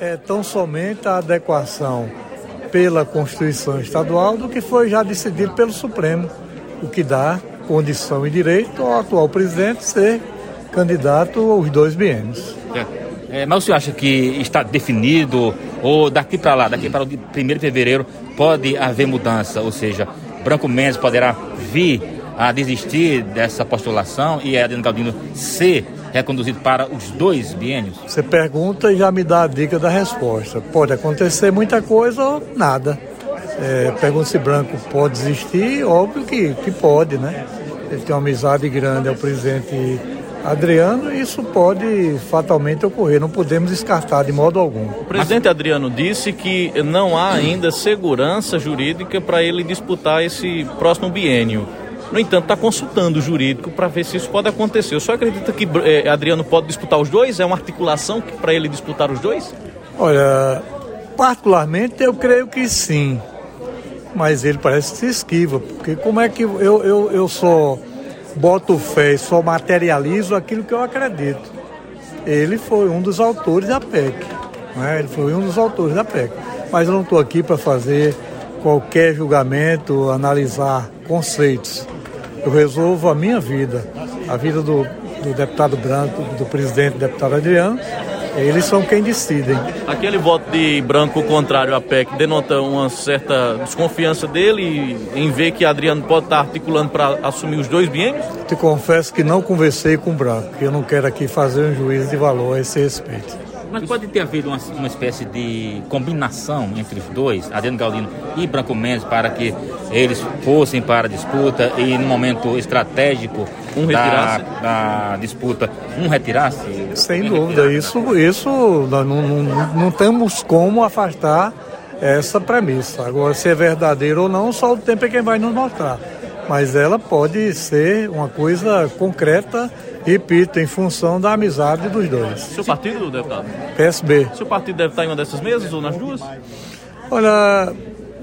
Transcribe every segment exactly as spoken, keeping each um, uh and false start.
é tão somente a adequação pela Constituição Estadual do que foi já decidido pelo Supremo, o que dá condição e direito ao atual presidente ser candidato aos dois biênios. É, mas o senhor acha que está definido, ou daqui para lá, daqui para o primeiro de fevereiro, pode haver mudança? Ou seja, Branco Mendes poderá vir a desistir dessa postulação e Adriano Galdino ser reconduzido para os dois biênios? Você pergunta e já me dá a dica da resposta. Pode acontecer muita coisa ou nada. É, pergunta se Branco pode desistir, óbvio que, que pode, né? Ele tem uma amizade grande ao presidente Adriano, isso pode fatalmente ocorrer, não podemos descartar de modo algum. O presidente Adriano disse que não há ainda segurança jurídica para ele disputar esse próximo biênio. No entanto, está consultando o jurídico para ver se isso pode acontecer. O senhor acredita que eh, Adriano pode disputar os dois? É uma articulação para ele disputar os dois? Olha, particularmente eu creio que sim, mas ele parece que se esquiva, porque como é que eu, eu, eu só boto fé, só materializo aquilo que eu acredito. Ele foi um dos autores da P E C, né? Ele foi um dos autores da P E C, mas eu não estou aqui para fazer qualquer julgamento, analisar conceitos. Eu resolvo a minha vida, a vida do, do deputado Branco, do presidente do deputado Adriano. Eles são quem decidem. Aquele voto de Branco contrário à P E C denota uma certa desconfiança dele em ver que Adriano pode estar articulando para assumir os dois biênios? Te confesso que não conversei com o Branco, eu não quero aqui fazer um juízo de valor a esse respeito. Mas pode ter havido uma, uma espécie de combinação entre os dois, Adriano Galdino e Branco Mendes, para que eles fossem para a disputa e no momento estratégico um da, da disputa, um retirasse? Sem dúvida, isso, isso nós não, não, não temos como afastar essa premissa. Agora, se é verdadeiro ou não, só o tempo é quem vai nos mostrar. Mas ela pode ser uma coisa concreta, repito, em função da amizade dos dois. Seu partido, deputado? P S B. Seu partido deve estar em uma dessas mesas ou nas duas? Olha,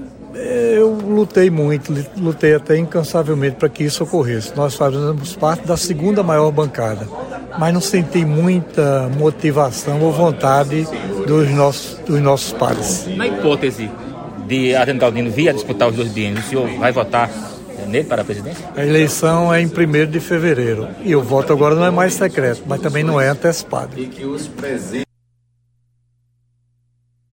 eu lutei muito, lutei até incansavelmente para que isso ocorresse. Nós fazemos parte da segunda maior bancada, mas não senti muita motivação ou vontade dos nossos, dos nossos pares. Na hipótese de Adriano Galdino vir a disputar os dois biênios, o senhor vai votar nele para a presidência? A eleição é em primeiro de fevereiro e o voto agora não é mais secreto, mas também não é antecipado. E que os presentes